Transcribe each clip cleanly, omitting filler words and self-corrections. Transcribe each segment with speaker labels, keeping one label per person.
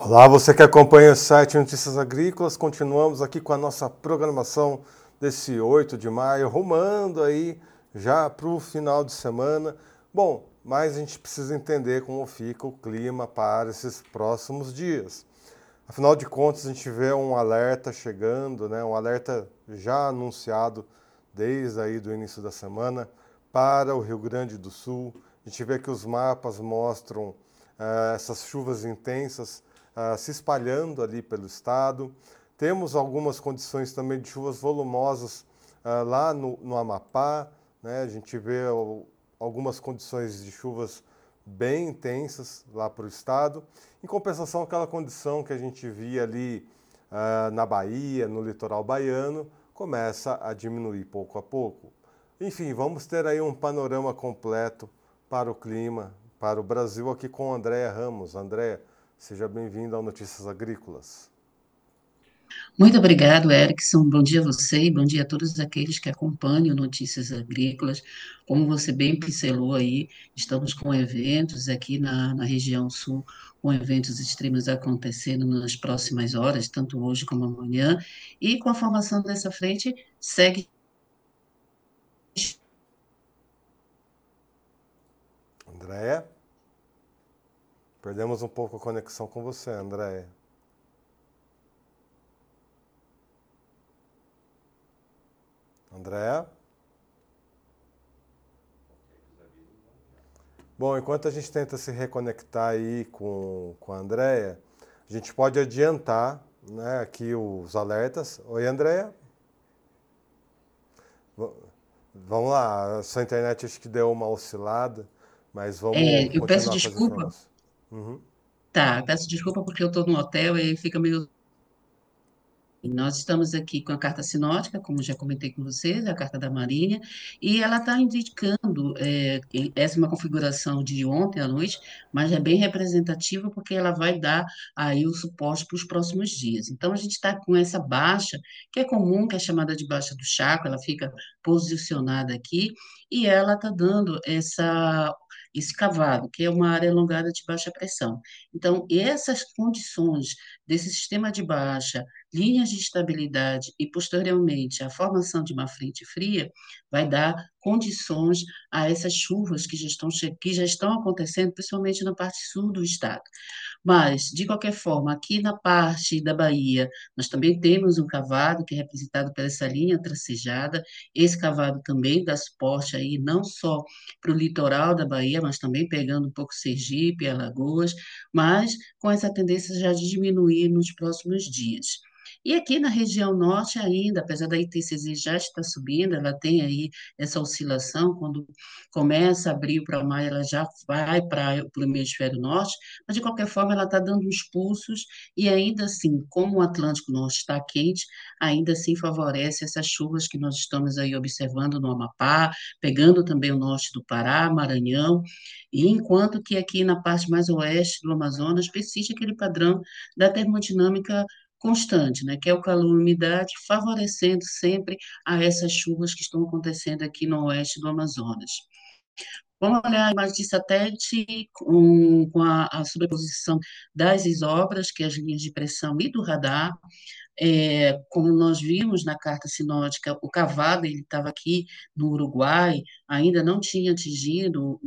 Speaker 1: Olá, você que acompanha o site Notícias Agrícolas, continuamos aqui com a nossa programação desse 8 de maio, rumando aí já para o final de semana. Bom, mas a gente precisa entender como fica o clima para esses próximos dias. Afinal de contas, a gente vê um alerta chegando, né? Um alerta já anunciado desde aí do início da semana para o Rio Grande do Sul. A gente vê que os mapas mostram essas chuvas intensas se espalhando ali pelo estado. Temos algumas condições também de chuvas volumosas lá no Amapá, né? A gente vê algumas condições de chuvas bem intensas lá para o estado. Em compensação, aquela condição que a gente via ali na Bahia, no litoral baiano, começa a diminuir pouco a pouco. Enfim, vamos ter aí um panorama completo para o clima, para o Brasil, aqui com Andréa Ramos. Andréa, seja bem-vinda ao Notícias Agrícolas.
Speaker 2: Muito obrigado, Erickson. Bom dia a você e bom dia a todos aqueles que acompanham Notícias Agrícolas. Como você bem pincelou aí, estamos com eventos aqui na região sul, com eventos extremos acontecendo nas próximas horas, tanto hoje como amanhã, e com a formação dessa frente, segue.
Speaker 1: Andréa, perdemos um pouco a conexão com você, Andréa. Andréa? Bom, enquanto a gente tenta se reconectar aí com a Andréia, a gente pode adiantar, né, aqui os alertas. Oi, Andréia? Vamos lá, a sua internet acho que deu uma oscilada, mas vamos
Speaker 2: Eu peço
Speaker 1: continuar com as
Speaker 2: desculpa,
Speaker 1: informações. Uhum.
Speaker 2: tá, peço desculpa porque eu estou no hotel e fica meio. E nós estamos aqui com a carta sinótica, como já comentei com vocês, a carta da Marinha, e ela está indicando, essa é uma configuração de ontem à noite, mas é bem representativa porque ela vai dar aí o suporte para os próximos dias. Então, a gente está com essa baixa, que é comum, que é chamada de baixa do Chaco, ela fica posicionada aqui, e ela está dando esse cavado, que é uma área alongada de baixa pressão. Então, essas condições desse sistema de baixa, linhas de estabilidade e, posteriormente, a formação de uma frente fria, vai dar condições a essas chuvas que já estão acontecendo, principalmente na parte sul do estado. Mas, de qualquer forma, aqui na parte da Bahia, nós também temos um cavado que é representado por essa linha tracejada. Esse cavado também dá suporte aí, não só para o litoral da Bahia, mas também pegando um pouco Sergipe, Alagoas, mas com essa tendência já de diminuir nos próximos dias. E aqui na região norte ainda, apesar da ITCZ já estar subindo, ela tem aí essa oscilação, quando começa abril para maio, ela já vai para o hemisfério norte, mas de qualquer forma ela está dando uns pulsos e ainda assim, como o Atlântico Norte está quente, ainda assim favorece essas chuvas que nós estamos aí observando no Amapá, pegando também o norte do Pará, Maranhão, e enquanto que aqui na parte mais oeste do Amazonas persiste aquele padrão da termodinâmica constante, né, que é o calor e umidade, favorecendo sempre a essas chuvas que estão acontecendo aqui no oeste do Amazonas. Vamos olhar a imagem de satélite com a sobreposição das isobras, que é as linhas de pressão, e do radar. Como nós vimos na carta sinótica, o cavado ele estava aqui no Uruguai, ainda não tinha atingido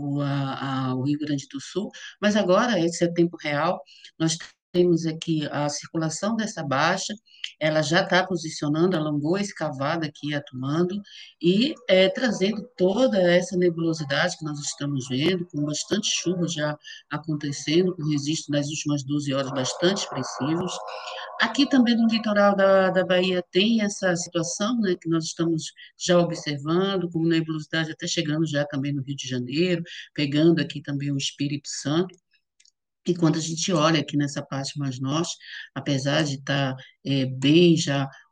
Speaker 2: o Rio Grande do Sul, mas agora, esse é tempo real, nós temos aqui a circulação dessa baixa, ela já está posicionando, alongou esse cavado aqui atuando, e trazendo toda essa nebulosidade que nós estamos vendo, com bastante chuva já acontecendo, com registro nas últimas 12 horas bastante expressivos. Aqui também no litoral da Bahia tem essa situação, né, que nós estamos já observando, com nebulosidade até chegando já também no Rio de Janeiro, pegando aqui também o Espírito Santo. E quando a gente olha aqui nessa parte mais norte, apesar de estar bem já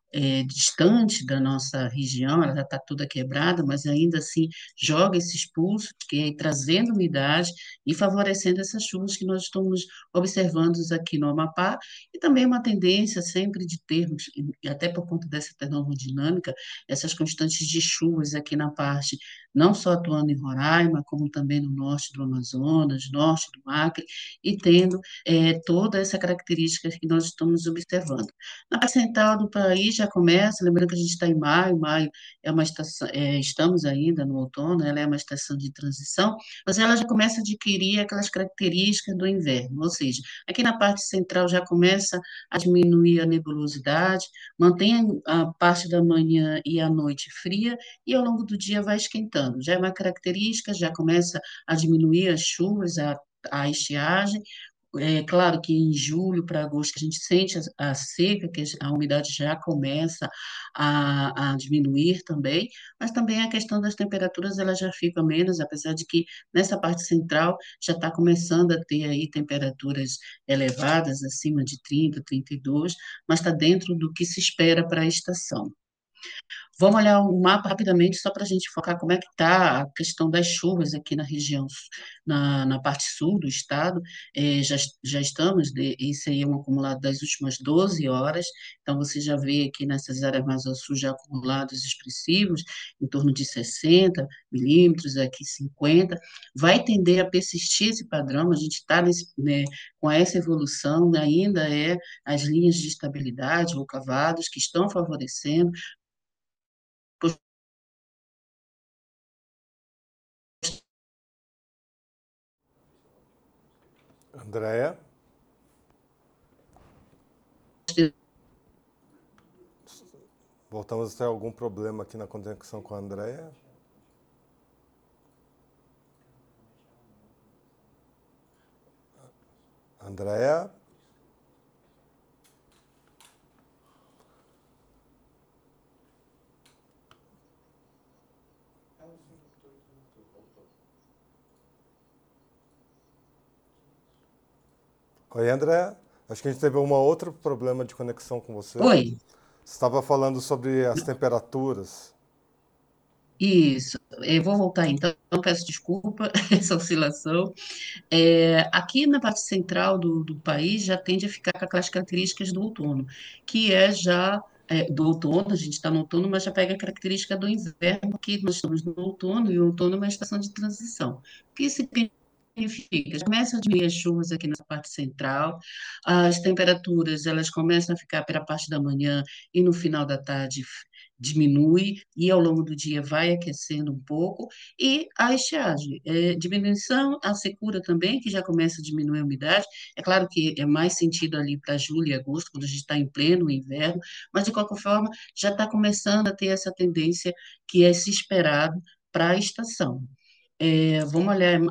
Speaker 2: distante da nossa região, ela já está toda quebrada, mas ainda assim joga esses pulsos, que é trazendo umidade e favorecendo essas chuvas que nós estamos observando aqui no Amapá, e também uma tendência sempre de termos, e até por conta dessa termodinâmica, essas constantes de chuvas aqui na parte, não só atuando em Roraima, como também no norte do Amazonas, norte do Acre, e tendo toda essa característica que nós estamos observando. Na parte central do país já começa, lembrando que a gente está em maio, maio é uma estação, estamos ainda no outono, ela é uma estação de transição, mas ela já começa a adquirir aquelas características do inverno, ou seja, aqui na parte central já começa a diminuir a nebulosidade, mantém a parte da manhã e a noite fria, e ao longo do dia vai esquentando. Já é uma característica, já começa a diminuir as chuvas, a estiagem. É claro que em julho para agosto a gente sente a seca, que a umidade já começa a diminuir também, mas também a questão das temperaturas ela já fica menos, apesar de que nessa parte central já está começando a ter aí temperaturas elevadas, acima de 30, 32, mas está dentro do que se espera para a estação. Vamos olhar o mapa rapidamente, só para a gente focar como é que está a questão das chuvas aqui na região, na parte sul do estado. Já estamos, isso aí é um acumulado das últimas 12 horas, então você já vê aqui nessas áreas mais ao sul já acumulados expressivos, em torno de 60 milímetros, aqui 50. Vai tender a persistir esse padrão, a gente está né, com essa evolução, ainda as linhas de estabilidade ou cavados que estão favorecendo.
Speaker 1: Andréia, voltamos a ter algum problema aqui na conexão com a Andréia? Andréia? Oi, Andréia. Acho que a gente teve um outro problema de conexão com você.
Speaker 2: Oi,
Speaker 1: Você estava falando sobre as temperaturas.
Speaker 2: isso. Eu vou voltar então, peço desculpa essa oscilação. Aqui na parte central do país já tende a ficar com aquelas características do outono, que é já do outono, a gente está no outono, mas já pega a característica do inverno, que nós estamos no outono, e o outono é uma estação de transição. O que significa? Já começam a diminuir as chuvas aqui na parte central, as temperaturas elas começam a ficar pela parte da manhã e no final da tarde diminui, e ao longo do dia vai aquecendo um pouco, e a estiagem, diminuição, a secura também, que já começa a diminuir a umidade. É claro que é mais sentido ali para julho e agosto, quando a gente está em pleno inverno, mas de qualquer forma já está começando a ter essa tendência que é se esperado para a estação. Vamos olhar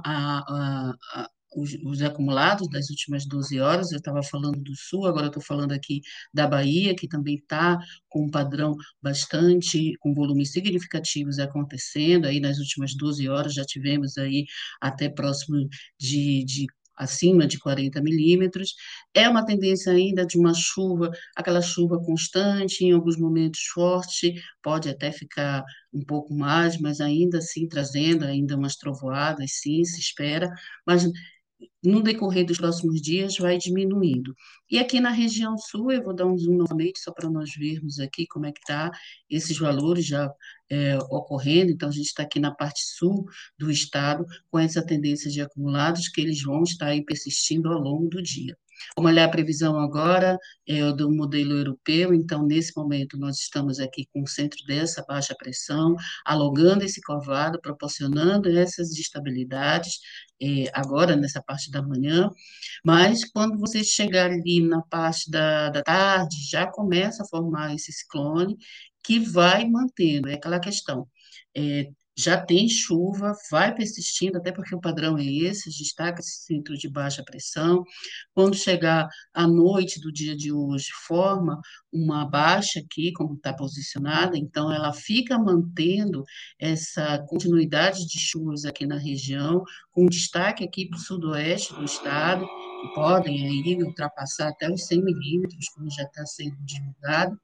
Speaker 2: os acumulados das últimas 12 horas. Eu estava falando do Sul, agora eu estou falando aqui da Bahia, que também está com um padrão bastante, com volumes significativos acontecendo. Aí nas últimas 12 horas já tivemos aí até próximo de acima de 40 milímetros. É uma tendência ainda de uma chuva, aquela chuva constante, em alguns momentos forte, pode até ficar um pouco mais, mas ainda assim trazendo ainda umas trovoadas, sim, se espera, mas no decorrer dos próximos dias vai diminuindo. E aqui na região sul, eu vou dar um zoom novamente, só para nós vermos aqui como é que está esses valores já ocorrendo. Então, a gente está aqui na parte sul do estado, com essa tendência de acumulados, que eles vão estar aí persistindo ao longo do dia. Vamos olhar a previsão agora do modelo europeu. Então, nesse momento, nós estamos aqui com o centro dessa baixa pressão, alongando esse covado, proporcionando essas instabilidades, agora nessa parte da manhã, mas quando você chegar ali na parte da tarde, já começa a formar esse ciclone que vai mantendo, é aquela questão. Já tem chuva, vai persistindo, até porque o padrão é esse, a gente está com esse centro de baixa pressão. Quando chegar à noite do dia de hoje, forma uma baixa aqui, como está posicionada, então ela fica mantendo essa continuidade de chuvas aqui na região, com destaque aqui para o sudoeste do estado, podem aí ultrapassar até os 100 milímetros, como já está sendo divulgado.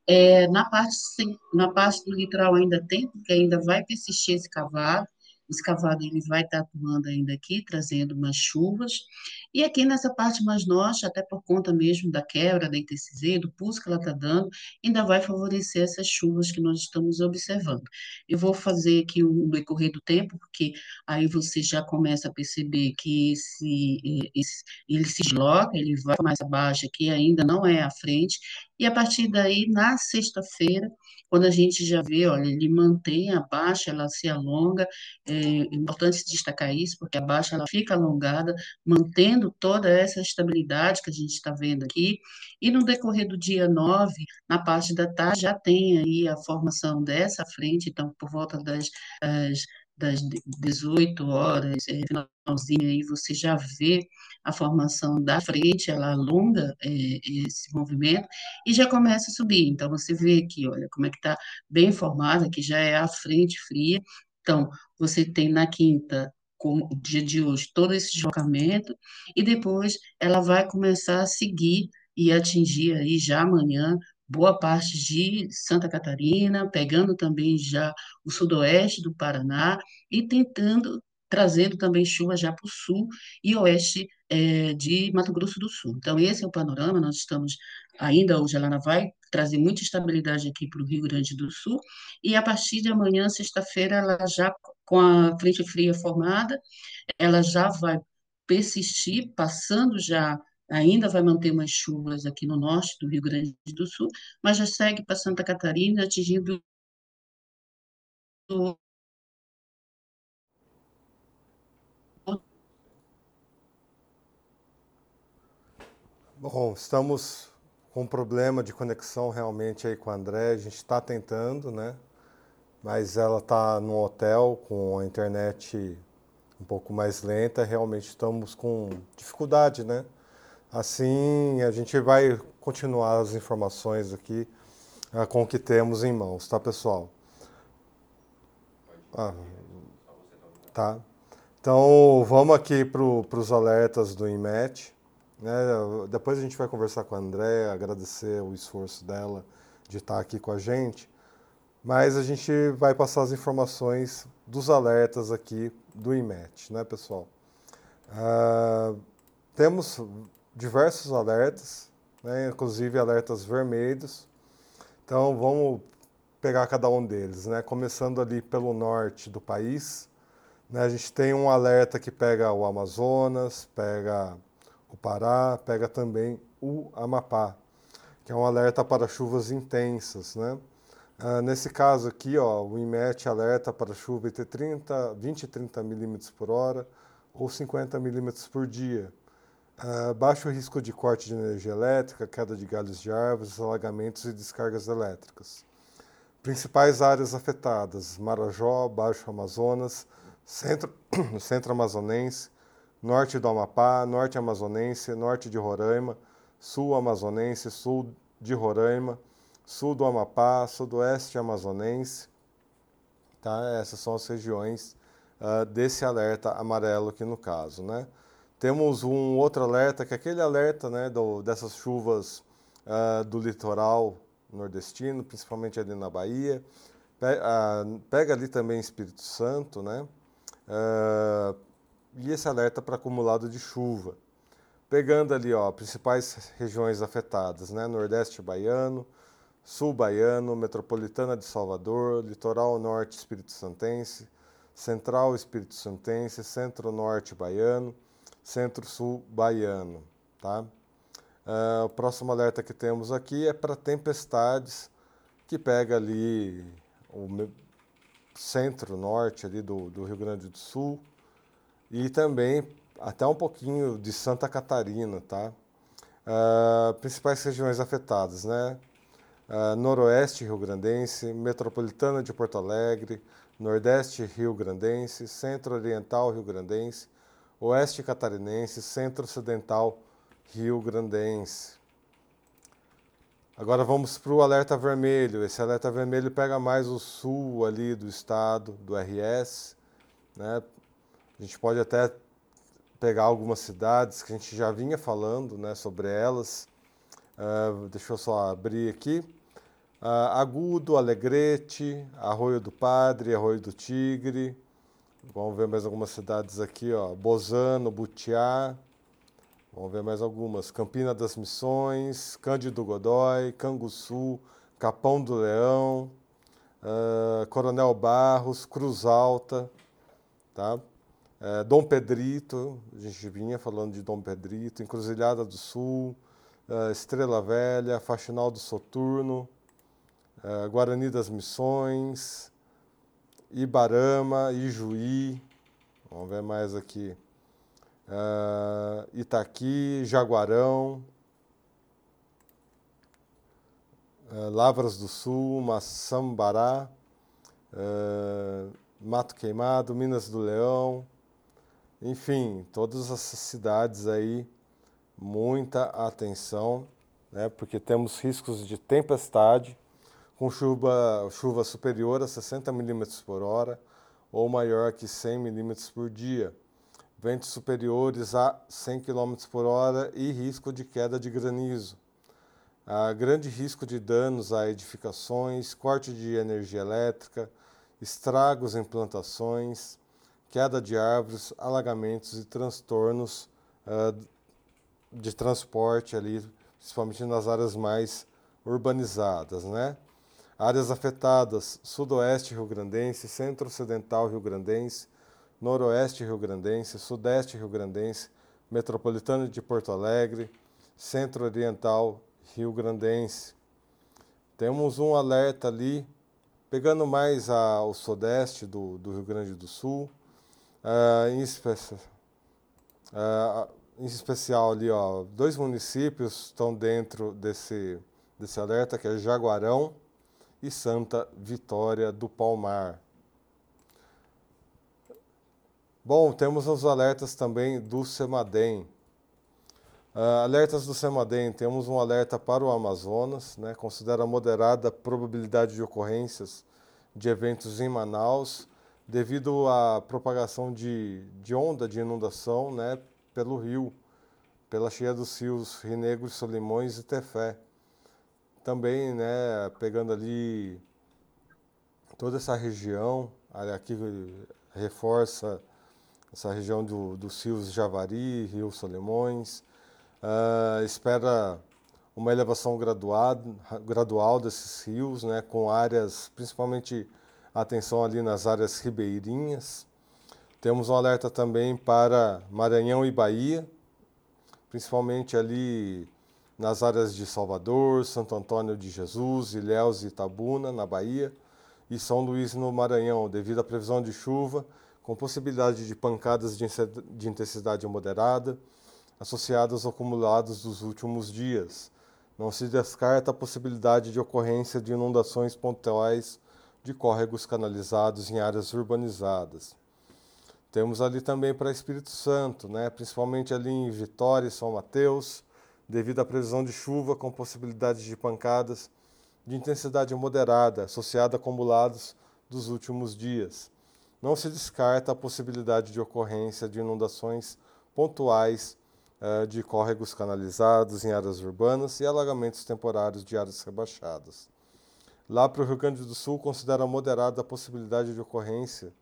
Speaker 2: Na parte do litoral ainda tem, porque ainda vai persistir esse cavado ele vai estar atuando ainda aqui, trazendo umas chuvas, e aqui nessa parte mais norte, até por conta mesmo da quebra da ITCZ, do pulso que ela está dando, ainda vai favorecer essas chuvas que nós estamos observando. Eu vou fazer aqui o decorrer do tempo, porque aí você já começa a perceber que ele se desloca, ele vai mais abaixo aqui, ainda não é à frente, e a partir daí, na sexta-feira, quando a gente já vê, olha, ele mantém a baixa, ela se alonga, é importante destacar isso, porque a baixa ela fica alongada, mantendo toda essa estabilidade que a gente está vendo aqui, e no decorrer do dia 9, na parte da tarde, já tem aí a formação dessa frente, então, por volta das, das 18 horas, finalzinho aí, você já vê a formação da frente, ela alonga esse movimento, e já começa a subir. Então, você vê aqui, olha, como é que está bem formada, que já é a frente fria. Então, você tem na quinta, como o dia de hoje, todo esse deslocamento, e depois ela vai começar a seguir e atingir aí já amanhã boa parte de Santa Catarina, pegando também já o sudoeste do Paraná e tentando, trazendo também chuva já para o sul e oeste de Mato Grosso do Sul. Então, esse é o panorama, nós estamos ainda hoje, ela vai trazer muita estabilidade aqui para o Rio Grande do Sul, e a partir de amanhã, sexta-feira, ela já com a frente fria formada, ela já vai persistir, passando já, ainda vai manter umas chuvas aqui no norte do Rio Grande do Sul, mas já segue para Santa Catarina, atingindo o
Speaker 1: Bom, estamos com um problema de conexão realmente aí com a André. A gente está tentando, né? Mas ela está no hotel com a internet um pouco mais lenta. Realmente estamos com dificuldade, né? Assim, a gente vai continuar as informações aqui com o que temos em mãos, tá, pessoal? Ah, tá. Então, vamos aqui para os alertas do INMET. Né? Depois a gente vai conversar com a André, agradecer o esforço dela de estar aqui com a gente. Mas a gente vai passar as informações dos alertas aqui do INMET, né, pessoal? Ah, temos diversos alertas, né, inclusive alertas vermelhos. Então, vamos pegar cada um deles, né? Começando ali pelo norte do país, né, a gente tem um alerta que pega o Amazonas, pega o Pará, pega também o Amapá, que é um alerta para chuvas intensas, né? Nesse caso aqui, ó, o INMET alerta para chuva entre 20 e 30 milímetros por hora ou 50 milímetros por dia. Baixo risco de corte de energia elétrica, queda de galhos de árvores, alagamentos e descargas elétricas. Principais áreas afetadas: Marajó, Baixo Amazonas, centro, centro amazonense, norte do Amapá, norte amazonense, norte de Roraima, sul amazonense, sul de Roraima, sul do Amapá, sudoeste amazonense. Tá? Essas são as regiões desse alerta amarelo aqui no caso, né? Temos um outro alerta, que é aquele alerta, né, dessas chuvas do litoral nordestino, principalmente ali na Bahia. Pega ali também Espírito Santo, né? E esse alerta para acumulado de chuva. Pegando ali, ó, principais regiões afetadas, né? Nordeste baiano, Sul baiano, Metropolitana de Salvador, Litoral Norte Espírito Santense, Central Espírito Santense, Centro-Norte baiano, Centro-Sul baiano, tá? O próximo alerta que temos aqui é para tempestades, que pega ali o centro-norte ali do Rio Grande do Sul e também até um pouquinho de Santa Catarina, tá? Principais regiões afetadas, né? Noroeste Rio-Grandense, Metropolitana de Porto Alegre, Nordeste Rio-Grandense, Centro-Oriental Rio-Grandense, Oeste Catarinense, Centro-Ocidental Rio-Grandense. Agora vamos para o alerta vermelho. Esse alerta vermelho pega mais o sul ali do estado, do RS, né? A gente pode até pegar algumas cidades que a gente já vinha falando, né, sobre elas. Deixa eu só abrir aqui. Agudo, Alegrete, Arroio do Padre, Arroio do Tigre. Vamos ver mais algumas cidades aqui, ó. Bozano, Butiá. Vamos ver mais algumas. Campina das Missões, Cândido Godói, Canguçu, Capão do Leão, Coronel Barros, Cruz Alta, tá? Dom Pedrito, a gente vinha falando de Dom Pedrito, Encruzilhada do Sul, Estrela Velha, Faxinal do Soturno, Guarani das Missões, Ibarama, Ijuí, vamos ver mais aqui, Itaqui, Jaguarão, Lavras do Sul, Maçambará, Mato Queimado, Minas do Leão, enfim, todas essas cidades aí, muita atenção, né, porque temos riscos de tempestade, com chuva superior a 60 milímetros por hora ou maior que 100 milímetros por dia, ventos superiores a 100 km por hora e risco de queda de granizo. Há grande risco de danos a edificações, corte de energia elétrica, estragos em plantações, queda de árvores, alagamentos e transtornos de transporte ali, principalmente nas áreas mais urbanizadas, né? Áreas afetadas: sudoeste rio-grandense, centro-ocidental rio-grandense, noroeste rio-grandense, sudeste rio-grandense, metropolitano de Porto Alegre, centro-oriental rio-grandense. Temos um alerta ali, pegando mais ao sudeste do Rio Grande do Sul, em especial ali, ó, 2 municípios estão dentro desse alerta, que é Jaguarão e Santa Vitória do Palmar. Bom, temos os alertas também do CEMADEM. Alertas do CEMADEM, temos um alerta para o Amazonas, né, considera moderada a probabilidade de ocorrências de eventos em Manaus, devido à propagação de onda de inundação, né, pelo rio, pela cheia dos rios Rio Negro, Solimões e Tefé. Também, né, pegando ali toda essa região, aqui reforça essa região dos rios Javari, Rio Solimões, espera uma elevação gradual desses rios, né, com áreas, principalmente atenção ali nas áreas ribeirinhas. Temos um alerta também para Maranhão e Bahia, principalmente ali nas áreas de Salvador, Santo Antônio de Jesus, Ilhéus e Itabuna, na Bahia, e São Luís, no Maranhão, devido à previsão de chuva, com possibilidade de pancadas de intensidade moderada, associadas aos acumulados dos últimos dias. Não se descarta a possibilidade de ocorrência de inundações pontuais de córregos canalizados em áreas urbanizadas. Temos ali também para Espírito Santo, né, principalmente ali em Vitória e São Mateus, devido à previsão de chuva com possibilidade de pancadas de intensidade moderada, associada a acumulados dos últimos dias. Não se descarta a possibilidade de ocorrência de inundações pontuais de córregos canalizados em áreas urbanas e alagamentos temporários de áreas rebaixadas. Lá para o Rio Grande do Sul, considera moderada a possibilidade de ocorrência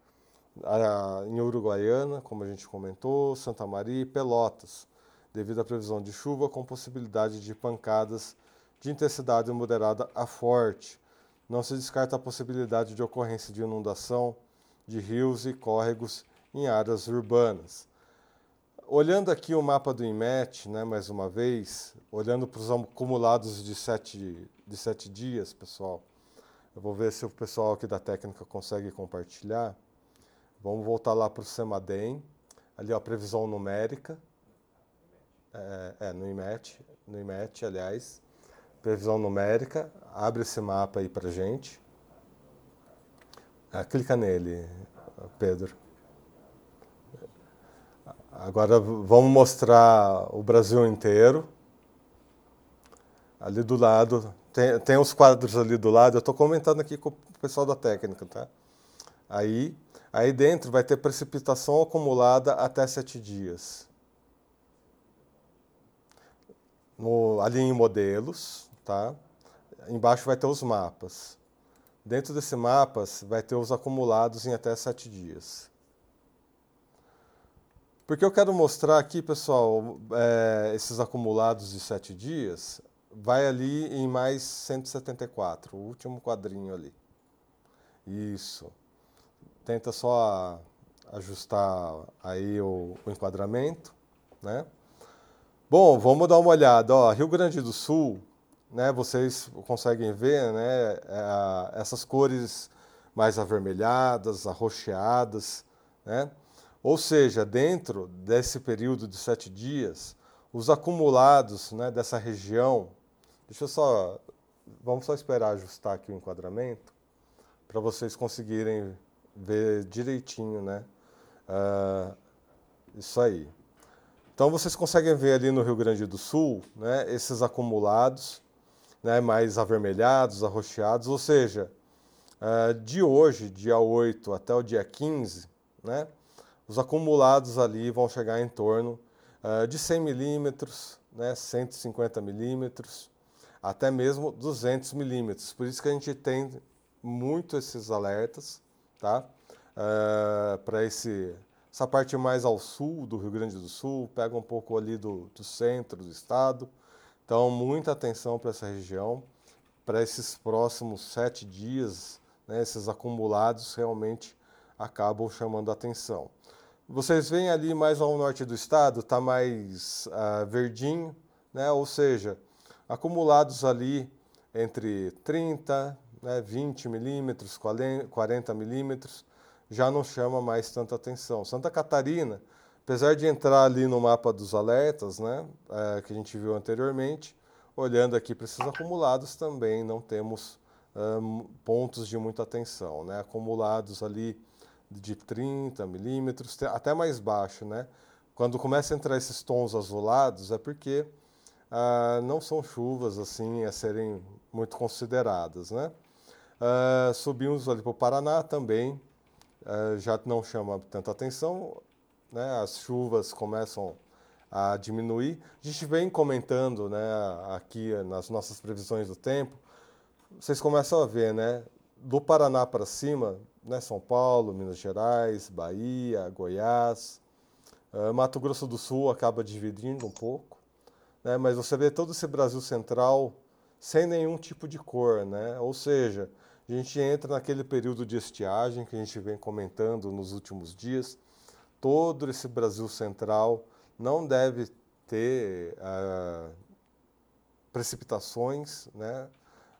Speaker 1: em Uruguaiana, como a gente comentou, Santa Maria e Pelotas, devido à previsão de chuva com possibilidade de pancadas de intensidade moderada a forte. Não se descarta a possibilidade de ocorrência de inundação de rios e córregos em áreas urbanas. Olhando aqui o mapa do IMET, né, mais uma vez, olhando para os acumulados de 7 dias, pessoal, eu vou ver se o pessoal aqui da técnica consegue compartilhar. Vamos voltar lá para o CEMADEM, ali ó, a previsão numérica, no IMET, aliás, previsão numérica, abre esse mapa aí para gente. Clica nele, Pedro. Agora vamos mostrar o Brasil inteiro. Ali do lado, tem os quadros ali do lado, eu estou comentando aqui com o pessoal da técnica, tá? Aí dentro vai ter precipitação acumulada até 7 dias. ali em modelos, tá? Embaixo vai ter os mapas. Dentro desse mapas vai ter os acumulados em até 7 dias. Porque eu quero mostrar aqui, pessoal, esses acumulados de 7 dias, vai ali em mais 174, o último quadrinho ali. Isso. Tenta só ajustar aí o enquadramento, né? Bom, vamos dar uma olhada. Ó, Rio Grande do Sul, né? Vocês conseguem ver, né? Essas cores mais avermelhadas, arroxeadas, né? Ou seja, dentro desse período de 7 dias, os acumulados, né, dessa região. Vamos só esperar ajustar aqui o enquadramento para vocês conseguirem ver direitinho, né? Isso aí. Então vocês conseguem ver ali no Rio Grande do Sul, né, esses acumulados, né, mais avermelhados, arroxeados, ou seja, de hoje, dia 8 até o dia 15, né, os acumulados ali vão chegar em torno de 100 milímetros, né, 150 milímetros, até mesmo 200 milímetros. Por isso que a gente tem muito esses alertas, tá? Para essa parte mais ao sul do Rio Grande do Sul, pega um pouco ali do centro do estado. Então, muita atenção para essa região, para esses próximos 7 dias, né, esses acumulados realmente acabam chamando a atenção. Vocês veem ali mais ao norte do estado, está mais verdinho, né, ou seja, acumulados ali entre 30, né, 20 milímetros, 40 milímetros, já não chama mais tanta atenção. Santa Catarina, apesar de entrar ali no mapa dos alertas, né, que a gente viu anteriormente, olhando aqui para esses acumulados também não temos pontos de muita atenção, né, acumulados ali de 30 milímetros, até mais baixo, né? Quando começa a entrar esses tons azulados é porque não são chuvas assim a serem muito consideradas, né? Subimos ali para o Paraná também, já não chama tanta atenção, né? As chuvas começam a diminuir. A gente vem comentando, né, aqui nas nossas previsões do tempo, vocês começam a ver, né? Do Paraná para cima, né, São Paulo, Minas Gerais, Bahia, Goiás, Mato Grosso do Sul acaba dividindo um pouco, né, mas você vê todo esse Brasil central sem nenhum tipo de cor, né? Ou seja, a gente entra naquele período de estiagem que a gente vem comentando nos últimos dias. Todo esse Brasil central não deve ter precipitações, né?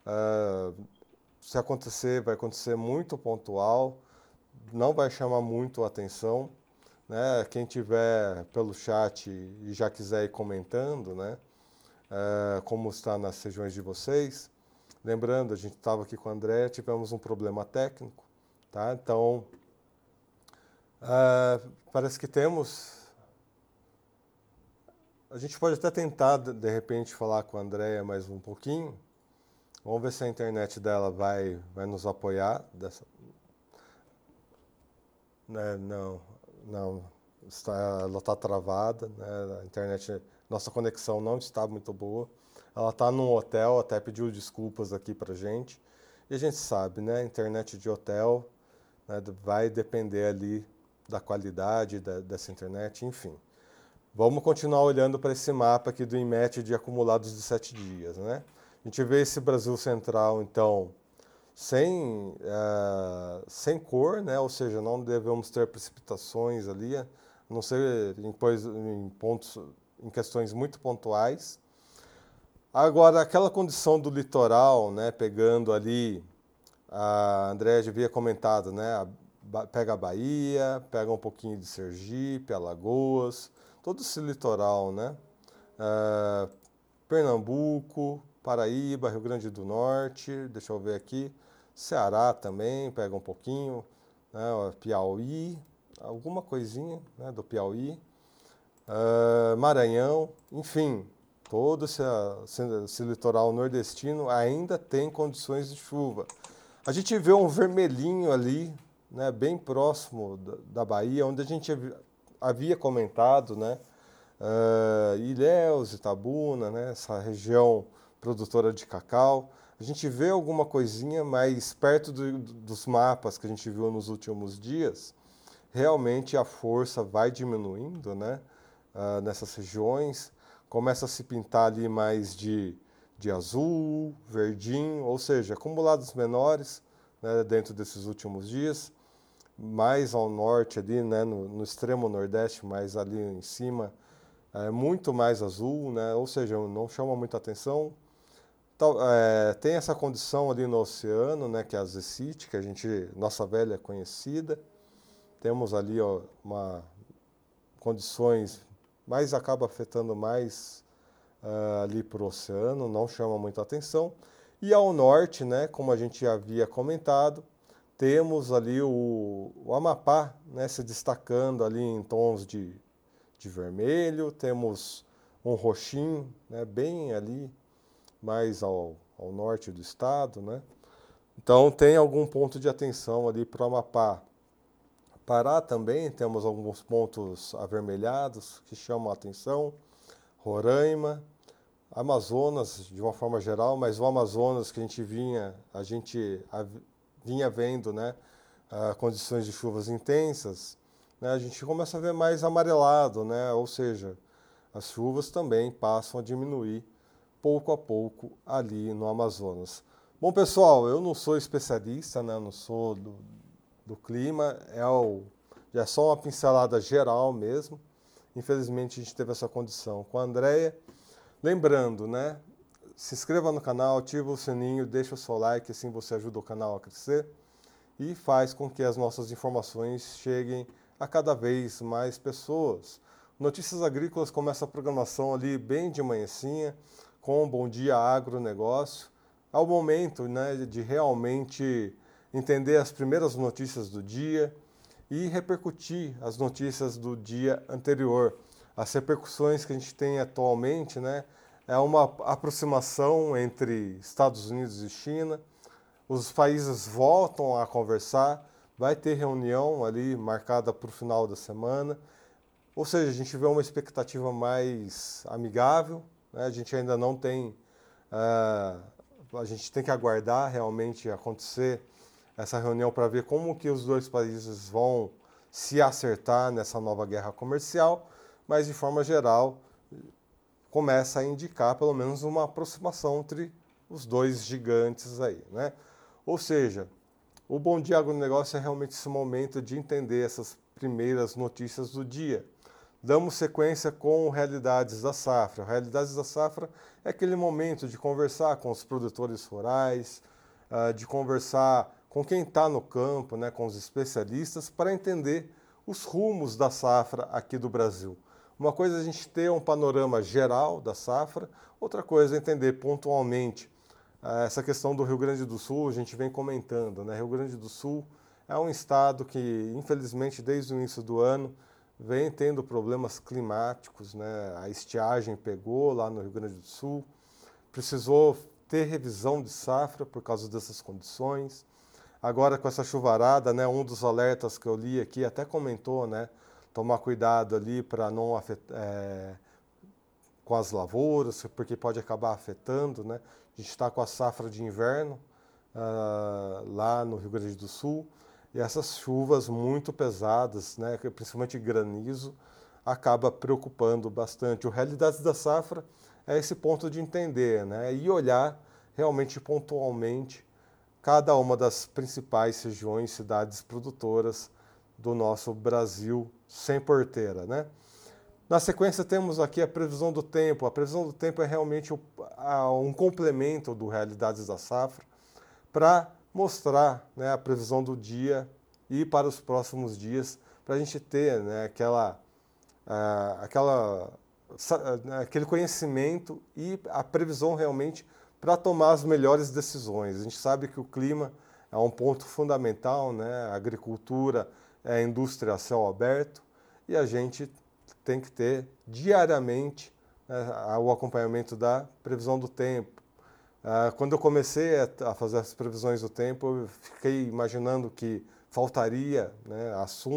Speaker 1: Se acontecer, vai acontecer muito pontual, não vai chamar muito a atenção, né? Quem tiver pelo chat e já quiser ir comentando, né? Como está nas regiões de vocês. Lembrando, a gente estava aqui com o André, tivemos um problema técnico, tá? Então, parece que temos. A gente pode até tentar, de repente, falar com a Andréia mais um pouquinho. Vamos ver se a internet dela vai nos apoiar. Né, não, ela está travada, né, a internet, nossa conexão não está muito boa. Ela está num hotel, até pediu desculpas aqui para gente. E a gente sabe, né, internet de hotel, né, vai depender ali da qualidade dessa internet, enfim. Vamos continuar olhando para esse mapa aqui do INMET de acumulados de 7 dias, né? A gente vê esse Brasil central, então, sem cor, né? Ou seja, não devemos ter precipitações ali, a não ser em pontos, em questões muito pontuais. Agora, aquela condição do litoral, né? Pegando ali, a Andréa já havia comentado, né? Pega a Bahia, pega um pouquinho de Sergipe, Alagoas, todo esse litoral, né? Pernambuco, Paraíba, Rio Grande do Norte, deixa eu ver aqui, Ceará também, pega um pouquinho, né? Piauí, alguma coisinha, né, do Piauí, Maranhão, enfim, todo esse litoral nordestino ainda tem condições de chuva. A gente vê um vermelhinho ali, né, bem próximo da Bahia, onde a gente havia comentado, né, Ilhéus, Itabuna, né, essa região produtora de cacau. A gente vê alguma coisinha, mas perto dos mapas que a gente viu nos últimos dias, realmente a força vai diminuindo, né, nessas regiões. Começa a se pintar ali mais de azul, verdinho, ou seja, acumulados menores, né, dentro desses últimos dias. Mais ao norte ali, né, no extremo nordeste, mais ali em cima, é muito mais azul, né, ou seja, não chama muita atenção. Tem essa condição ali no oceano, né, que é a zecite, que a gente, nossa velha conhecida. Temos ali ó, condições, mas acaba afetando mais ali para o oceano, não chama muita atenção. E ao norte, né, como a gente já havia comentado, temos ali o Amapá, né, se destacando ali em tons de vermelho, temos um roxinho, né, bem ali mais ao norte do estado, né? Então tem algum ponto de atenção ali para o Amapá. Pará também temos alguns pontos avermelhados que chamam a atenção. Roraima, Amazonas de uma forma geral, mas o Amazonas que a gente vinha vendo, né, condições de chuvas intensas, né, a gente começa a ver mais amarelado, né, ou seja, as chuvas também passam a diminuir pouco a pouco ali no Amazonas. Bom, pessoal, eu não sou especialista, né, não sou do clima, é só uma pincelada geral mesmo. Infelizmente a gente teve essa condição com a Andrea. Lembrando, né, se inscreva no canal, ativa o sininho, deixa o seu like, assim você ajuda o canal a crescer e faz com que as nossas informações cheguem a cada vez mais pessoas. Notícias Agrícolas começa a programação ali bem de manhãcinha, com um Bom Dia Agronegócio, ao momento, né, de realmente entender as primeiras notícias do dia e repercutir as notícias do dia anterior. As repercussões que a gente tem atualmente, né, é uma aproximação entre Estados Unidos e China. Os países voltam a conversar, vai ter reunião ali marcada para o final da semana. Ou seja, a gente vê uma expectativa mais amigável, né? A gente ainda não tem, a gente tem que aguardar realmente acontecer essa reunião para ver como que os dois países vão se acertar nessa nova guerra comercial, mas de forma geral começa a indicar pelo menos uma aproximação entre os dois gigantes aí, né? Ou seja, o Bom Dia Agronegócio é realmente esse momento de entender essas primeiras notícias do dia. Damos sequência com Realidades da Safra. Realidades da Safra é aquele momento de conversar com os produtores rurais, de conversar com quem está no campo, né, com os especialistas, para entender os rumos da safra aqui do Brasil. Uma coisa é a gente ter um panorama geral da safra, outra coisa é entender pontualmente essa questão do Rio Grande do Sul, a gente vem comentando, né? Rio Grande do Sul é um estado que, infelizmente, desde o início do ano, vem tendo problemas climáticos, né? A estiagem pegou lá no Rio Grande do Sul, precisou ter revisão de safra por causa dessas condições. Agora com essa chuvarada, né, um dos alertas que eu li aqui até comentou, né, tomar cuidado ali para não afetar, com as lavouras, porque pode acabar afetando, né? A gente está com a safra de inverno lá no Rio Grande do Sul e essas chuvas muito pesadas, né, principalmente granizo, acaba preocupando bastante. O Realidades da Safra é esse ponto de entender, né, e olhar realmente pontualmente cada uma das principais regiões, cidades produtoras do nosso Brasil sem porteira, né? Na sequência temos aqui a previsão do tempo. A previsão do tempo é realmente um complemento do Realidades da Safra para mostrar, né, a previsão do dia e para os próximos dias, para a gente ter, né, aquele conhecimento e a previsão realmente para tomar as melhores decisões. A gente sabe que o clima é um ponto fundamental, né? A agricultura é a indústria a céu aberto e a gente tem que ter diariamente, né, o acompanhamento da previsão do tempo. Quando eu comecei a fazer as previsões do tempo, eu fiquei imaginando que faltaria, né, assunto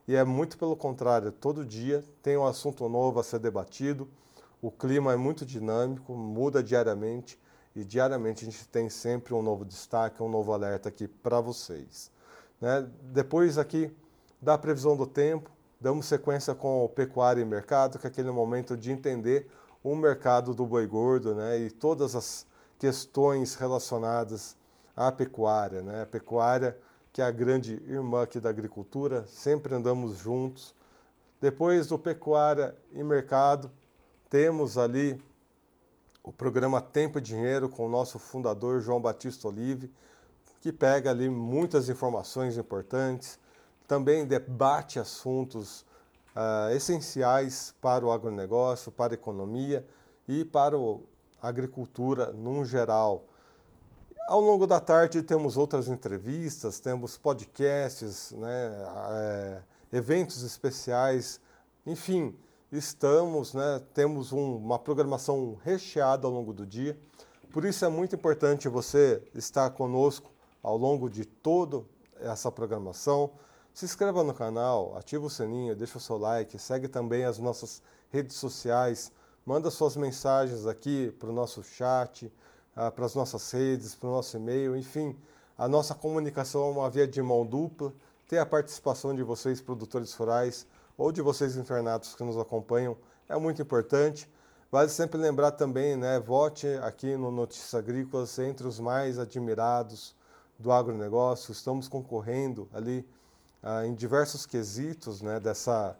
Speaker 1: e é muito pelo contrário, todo dia tem um assunto novo a ser debatido, o clima é muito dinâmico, muda diariamente, e diariamente a gente tem sempre um novo destaque, um novo alerta aqui para vocês. Né? Depois aqui da previsão do tempo, damos sequência com o pecuária e mercado, que é aquele momento de entender o mercado do boi gordo, né? E todas as questões relacionadas à pecuária, né? A pecuária, que é a grande irmã aqui da agricultura, sempre andamos juntos. Depois do pecuária e mercado, temos ali o programa Tempo e Dinheiro com o nosso fundador João Batista Olive, que pega ali muitas informações importantes, também debate assuntos essenciais para o agronegócio, para a economia e para a agricultura num geral. Ao longo da tarde temos outras entrevistas, temos podcasts, né, eventos especiais, enfim, estamos, né, temos uma programação recheada ao longo do dia. Por isso é muito importante você estar conosco ao longo de toda essa programação. Se inscreva no canal, ativa o sininho, deixa o seu like, segue também as nossas redes sociais, manda suas mensagens aqui para o nosso chat, para as nossas redes, para o nosso e-mail, enfim. A nossa comunicação é uma via de mão dupla, ter a participação de vocês, produtores rurais, ou de vocês internatos que nos acompanham, é muito importante. Vale sempre lembrar também, né, vote aqui no Notícias Agrícolas entre os mais admirados do agronegócio. Estamos concorrendo ali em diversos quesitos, né, dessa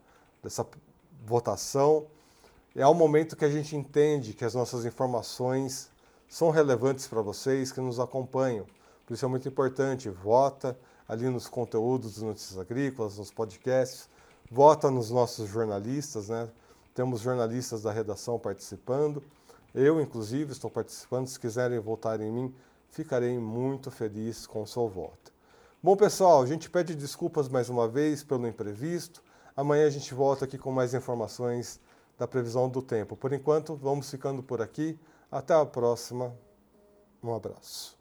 Speaker 1: votação. É o momento que a gente entende que as nossas informações são relevantes para vocês que nos acompanham. Por isso é muito importante, vota ali nos conteúdos dos Notícias Agrícolas, nos podcasts, vota nos nossos jornalistas, né? Temos jornalistas da redação participando. Eu, inclusive, estou participando. Se quiserem votar em mim, ficarei muito feliz com o seu voto. Bom, pessoal, a gente pede desculpas mais uma vez pelo imprevisto. Amanhã a gente volta aqui com mais informações da previsão do tempo. Por enquanto, vamos ficando por aqui. Até a próxima. Um abraço.